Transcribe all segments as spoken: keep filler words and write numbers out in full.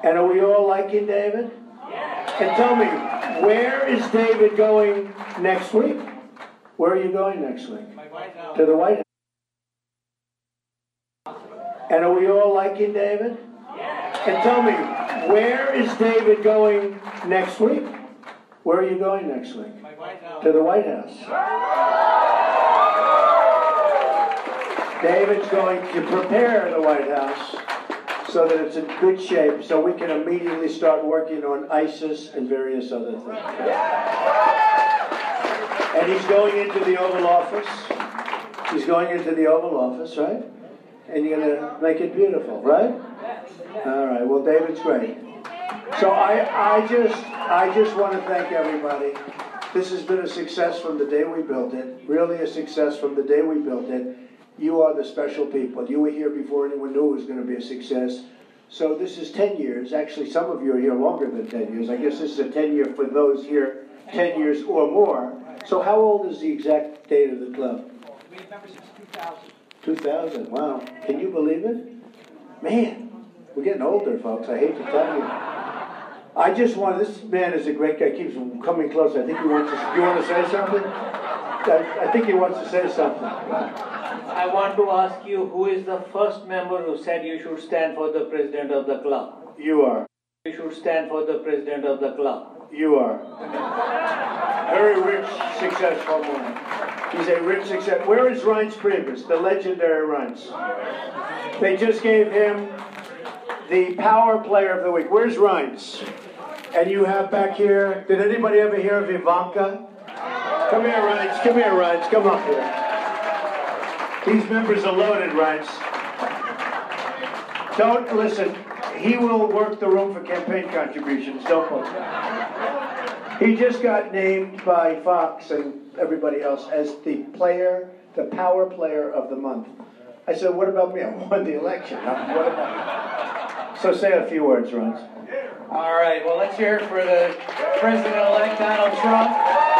And are we all liking David? And tell me, where is David going next week? Where are you going next week? To the White House. And are we all liking David? And tell me, where is David going next week? Where are you going next week? To the White House. David's going to prepare the White House so that it's in good shape, so we can immediately start working on ISIS and various other things. And he's going into the Oval Office. He's going into the Oval Office, right? And you're going to make it beautiful, right? All right, well, David's great. So I, I just, I just want to thank everybody. This has been a success from the day we built it, really a success from the day we built it. You are the special people. You were here before anyone knew it was going to be a success. So this is ten years. Actually, some of you are here longer than ten years. I guess this is a ten year for those here ten years or more. So how old is the exact date of the club? We've been members since two thousand. two thousand, wow. Can you believe it? Man, we're getting older, folks. I hate to tell you. I just want, this man is a great guy. Keeps coming close. I think he wants to, you want to say something? I, I think he wants to say something. I want to ask you, who is the first member who said you should stand for the president of the club? You are. You should stand for the president of the club. You are. Very rich, successful man. He's a rich success. Where is Reince Priebus, the legendary Reince? They just gave him the Power Player of the Week. Where's Reince? And you have back here, did anybody ever hear of Ivanka? Come here, Reince. Come here, Reince. Come up here. These members are loaded, Reince. Don't, listen, he will work the room for campaign contributions. Don't look. He just got named by Fox and everybody else as the player, the Power Player of the Month. I said, what about me? I won the election. What about? So say a few words, Reince. All right, well, let's hear it for the President-elect Donald Trump.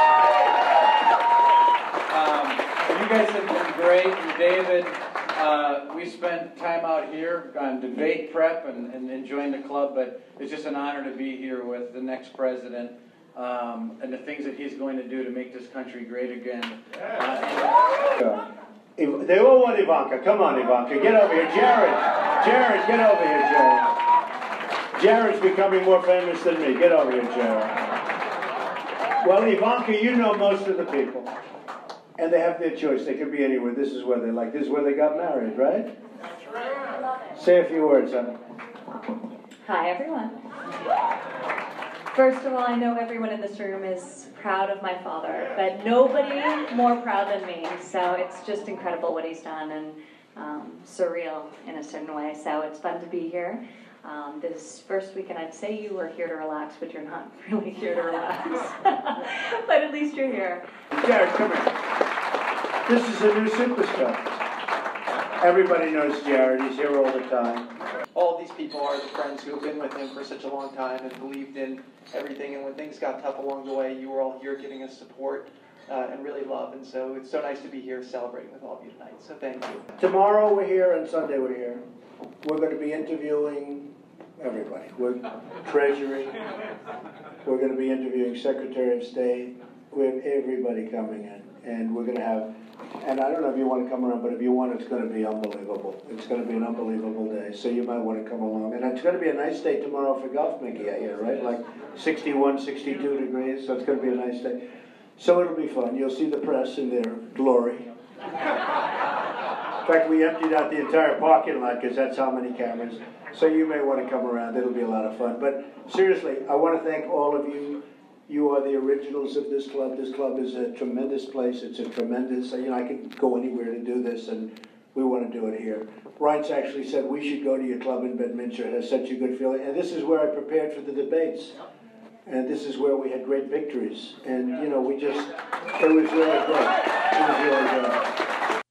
Um, you guys have been great. And David, uh, we spent time out here on debate prep and, and enjoying the club, but it's just an honor to be here with the next president um, and the things that he's going to do to make this country great again. Uh, They all want Ivanka. Come on, Ivanka. Get over here. Jared. Jared, get over here, Jared. Jared's becoming more famous than me. Get over here, Jared. Well, Ivanka, you know most of the people. And they have their choice. They could be anywhere. This is where they like. This is where they got married, right? That's right. Say a few words, honey. Hi, everyone. First of all, I know everyone in this room is proud of my father, but nobody more proud than me. So it's just incredible what he's done and um, surreal in a certain way. So it's fun to be here. Um, this first weekend, I'd say you were here to relax, but you're not really here to relax. But at least you're here. Jared, come here. This is a new superstar. Everybody knows Jared. He's here all the time. All of these people are the friends who have been with him for such a long time and believed in everything. And when things got tough along the way, you were all here giving us support uh, and really love. And so it's so nice to be here celebrating with all of you tonight. So thank you. Tomorrow we're here and Sunday we're here. We're going to be interviewing everybody. We're Treasury. We're going to be interviewing Secretary of State. We have everybody coming in. And we're going to have, and I don't know if you want to come around, but if you want, it's going to be unbelievable. It's going to be an unbelievable day. So you might want to come along. And it's going to be a nice day tomorrow for golf, Mickey, I hear, right? Like sixty-one, sixty-two degrees. So it's going to be a nice day. So it'll be fun. You'll see the press in their glory. In fact, we emptied out the entire parking lot because that's how many cameras. So you may want to come around. It'll be a lot of fun. But seriously, I want to thank all of you. You are the originals of this club. This club is a tremendous place. It's a tremendous, you know, I could go anywhere to do this, and we want to do it here. Reince actually said we should go to your club in Bedminster. It has such a good feeling. And this is where I prepared for the debates. And this is where we had great victories. And, you know, we just, it was really good. It was really good.